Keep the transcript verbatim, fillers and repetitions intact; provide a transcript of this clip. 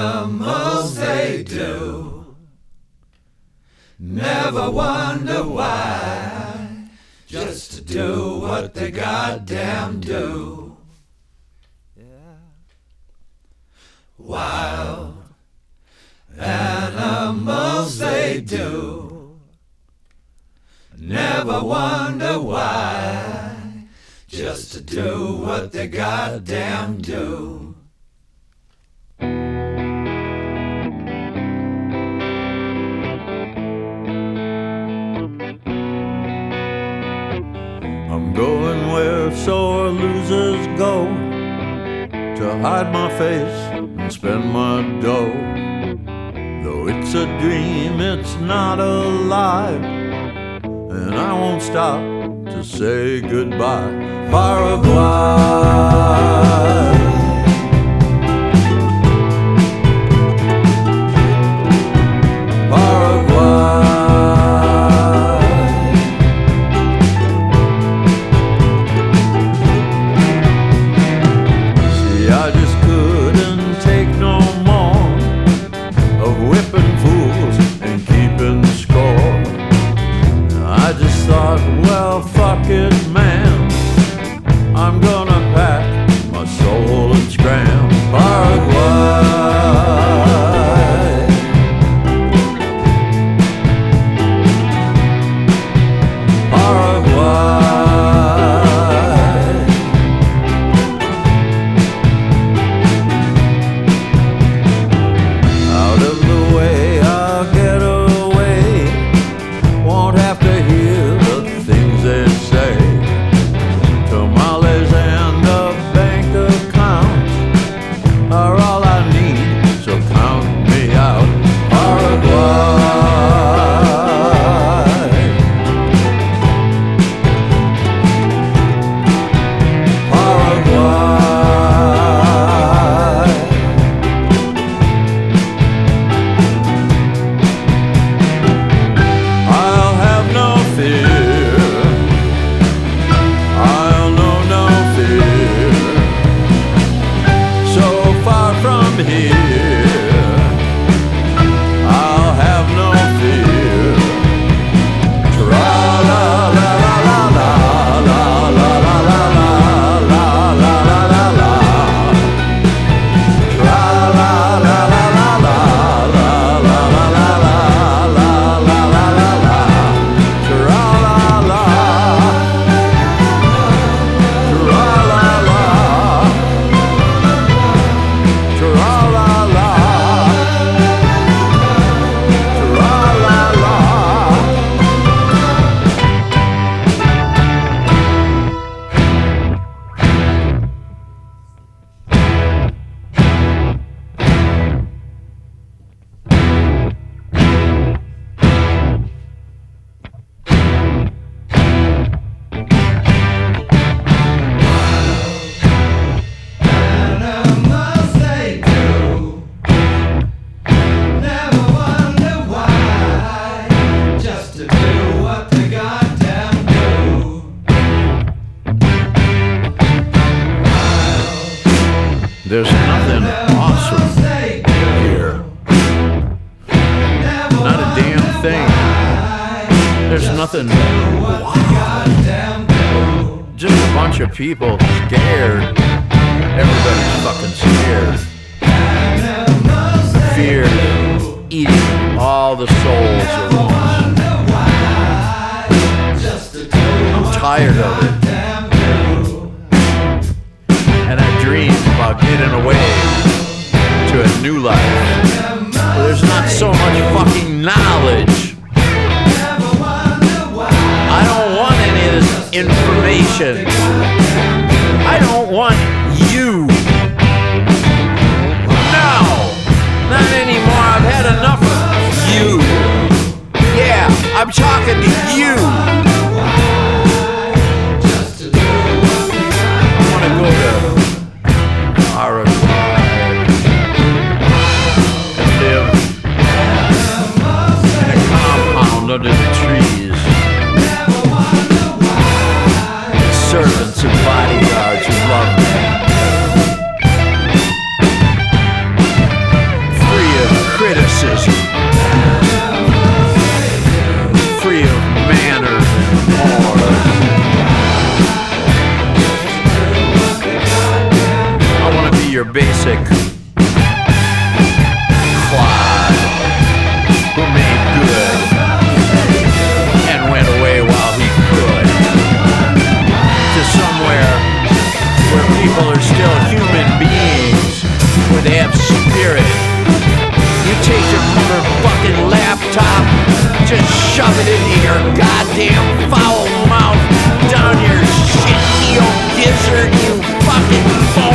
animals they do. Never wonder why, just to do what they goddamn do. Wild animals they do. Never wonder why, just to do what they goddamn do. I'm going where sore losers go to hide my face and spend my dough. Though it's a dream, it's not alive, and I won't stop to say goodbye. Paraguay. Well, fuck it, man, I'm gonna pack my soul and scram. Paraguay. Paraguay. Out of the way, I'll get away. Won't have to hear they say. Tamales and a bank account are all I need, so count me out. Paraguay. Paraguay. I'll have no fear. Here, I'll have no fear. Tra la la la la la la la la la la la la la la. Tra la la la la la la la la la la la la la la. Tra la la. Tra la la. There's nothing awesome here. Not a damn thing. There's nothing wild. Just a bunch of people scared. Everybody's fucking scared. Fear eating all the souls at once. I'm tired of it. And I dream about getting away to a new life where there's not so much fucking knowledge. I don't want any of this information. I don't want you. No, not anymore. I've had enough of you. Yeah, I'm talking to you. I want to go to Paraguay and live in a compound under the trees. The servants of your basic clod who made good and went away while he could to somewhere where people are still human beings, where they have spirit. You take your motherfucking laptop, just shove it into your goddamn foul mouth, down your shit heel gizzard, you fucking phone.